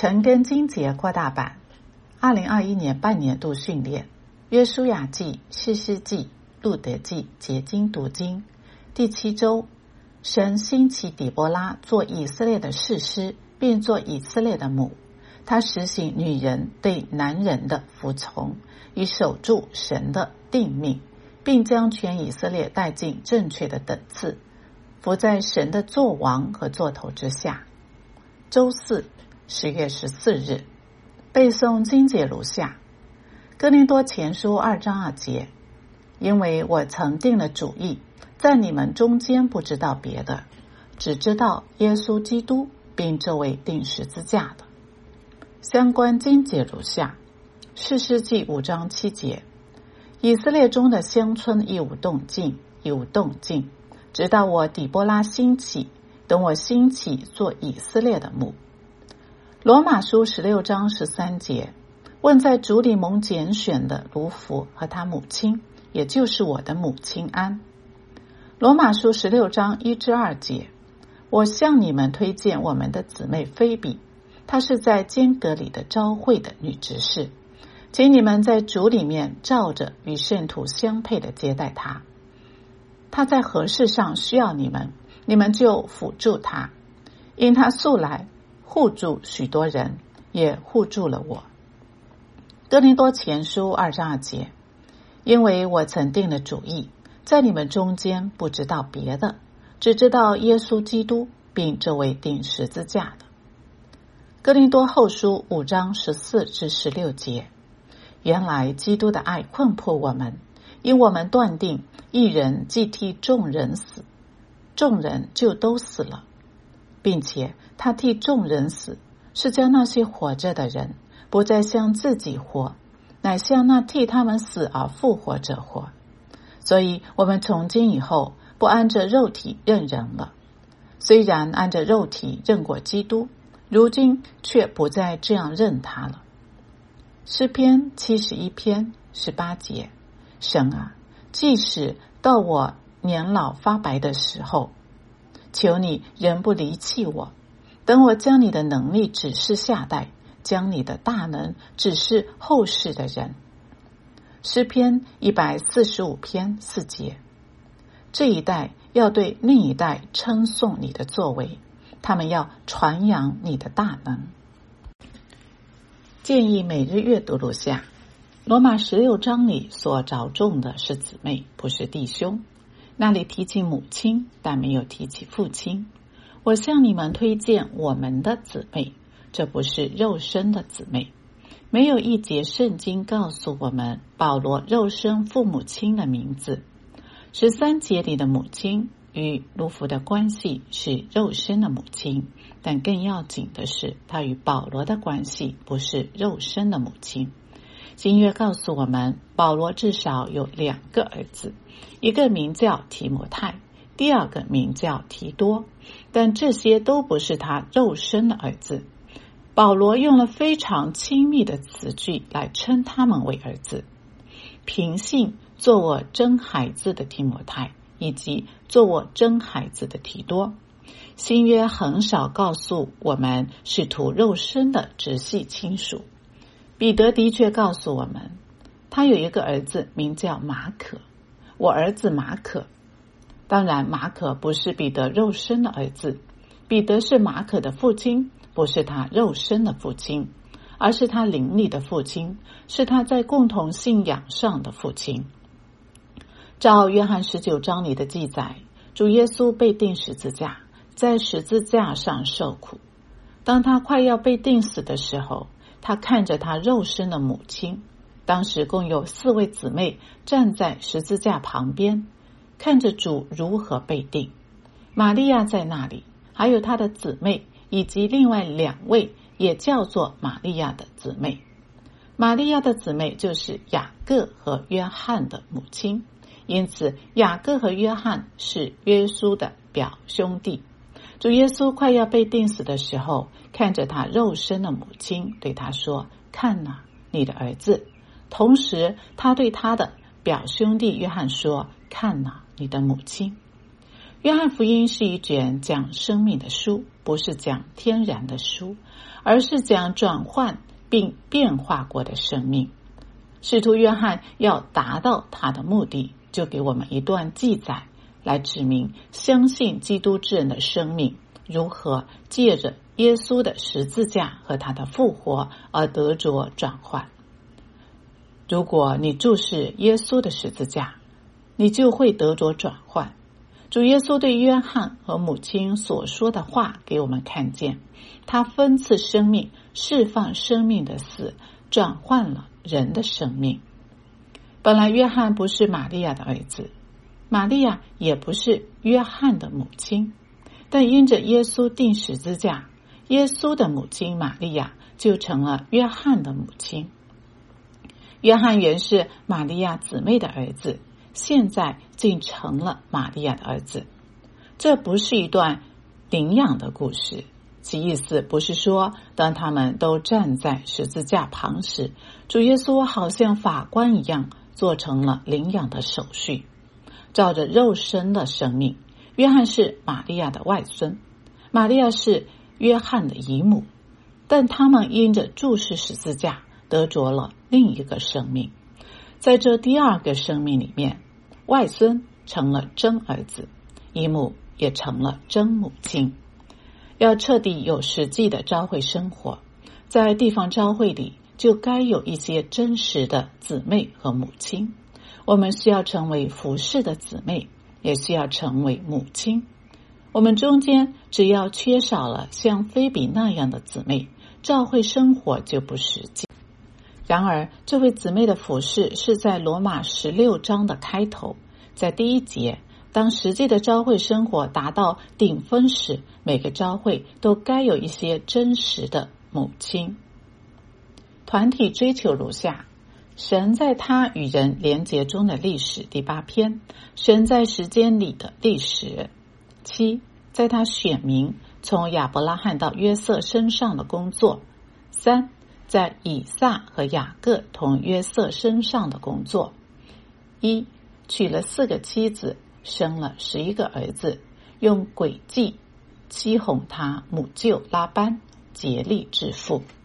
晨更经节扩大版2021年半年度训练，约书亚记、士师记、路得记结经读经。第7周，神兴起底波拉做以色列的士师，并做以色列的母。他实行女人对男人的服从，以守住神的定命，并将全以色列带进正确的等次，服在神的作王和作头之下。周四10月14日，背诵经节如下：哥林多前书2章2节，因为我曾定了主意，在你们中间不知道别的，只知道耶稣基督，并这位钉十字架的。相关经节如下：士师记5章7节，以色列中的乡村一无动静，直到我底波拉兴起，等我兴起做以色列的母。罗马书16章13节，问在主里蒙拣选的卢弗和他母亲，也就是我的母亲安。罗马书16章1至2节，我向你们推荐我们的姊妹菲比，她是在间隔里的召会的女执事，请你们在主里面照着与圣徒相配的接待她。她在何事上需要你们，你们就辅助她，因她素来护助许多人，也护助了我。哥林多前书2章2节，因为我曾定了主意，在你们中间不知道别的，只知道耶稣基督，并这位钉十字架的。哥林多后书5章14至16节，原来基督的爱困迫我们，因我们断定一人既替众人死，众人就都死了，并且他替众人死，是将那些活着的人不再向自己活，乃向那替他们死而复活者活。所以我们从今以后不按着肉体认人了，虽然按着肉体认过基督，如今却不再这样认他了。诗篇71篇18节，神啊，即使到我年老发白的时候，求你仍不离弃我，等我将你的能力指示下代，将你的大能指示后世的人。诗篇145篇4节，这一代要对另一代称颂你的作为，他们要传扬你的大能。建议每日阅读如下：罗马16章里所着重的是姊妹，不是弟兄。那里提起母亲，但没有提起父亲。我向你们推荐我们的姊妹，这不是肉身的姊妹。没有一节圣经告诉我们保罗肉身父母亲的名字。13节里的母亲与卢弗的关系是肉身的母亲，但更要紧的是，她与保罗的关系不是肉身的母亲。新约告诉我们，保罗至少有2个儿子，一个名叫提摩太，第二个名叫提多，但这些都不是他肉身的儿子。保罗用了非常亲密的词句来称他们为儿子，凭信做我真孩子的提摩太，以及做我真孩子的提多。新约很少告诉我们使徒肉身的直系亲属。彼得的确告诉我们，他有一个儿子名叫马可，我儿子马可。当然，马可不是彼得肉身的儿子，彼得是马可的父亲，不是他肉身的父亲，而是他灵里的父亲，是他在共同信仰上的父亲。照约翰19章里的记载，主耶稣被钉十字架，在十字架上受苦。当他快要被钉死的时候，他看着他肉身的母亲，当时共有4位姊妹站在十字架旁边，看着主如何被钉。玛利亚在那里，还有她的姊妹，以及另外2位也叫做玛利亚的姊妹。玛利亚的姊妹就是雅各和约翰的母亲，因此雅各和约翰是耶稣的表兄弟。主耶稣快要被钉死的时候，看着他肉身的母亲，对他说：看哪，你的儿子。同时他对他的表兄弟约翰说：看哪，你的母亲。 约翰福音是一卷讲生命的书，不是讲天然的书，而是讲转换并变化过的生命。使徒约翰要达到他的目的，就给我们一段记载，来指明相信基督之人的生命如何借着耶稣的十字架和他的复活而得着转换。如果你注视耶稣的十字架，你就会得着转换。主耶稣对约翰和母亲所说的话给我们看见，他分赐生命，释放生命的死，转换了人的生命。本来约翰不是玛利亚的儿子，玛利亚也不是约翰的母亲，但因着耶稣钉十字架，耶稣的母亲玛利亚就成了约翰的母亲。约翰原是玛利亚姊妹的儿子，现在竟成了玛利亚的儿子。这不是一段领养的故事，其意思不是说当他们都站在十字架旁时，主耶稣好像法官一样做成了领养的手续。照着肉身的生命，约翰是玛利亚的外孙，玛利亚是约翰的姨母，但他们因着注视十字架得着了另一个生命。在这第二个生命里面，外孙成了真儿子，姨母也成了真母亲。要彻底有实际的教会生活，在地方教会里就该有一些真实的姊妹和母亲。我们需要成为服侍的姊妹，也需要成为母亲。我们中间只要缺少了像菲比那样的姊妹，教会生活就不实际。然而这位姊妹的服侍是在罗马16章的开头，在第1节，当实际的教会生活达到顶峰时，每个教会都该有一些真实的母亲。团体追求如下：神在他与人连结中的历史，第8篇；神在时间里的历史。7，在他选民从亚伯拉罕到约瑟身上的工作。3，在以撒和雅各同约瑟身上的工作。1，娶了4个妻子，生了11个儿子，用诡计欺哄他母舅拉班，竭力致富。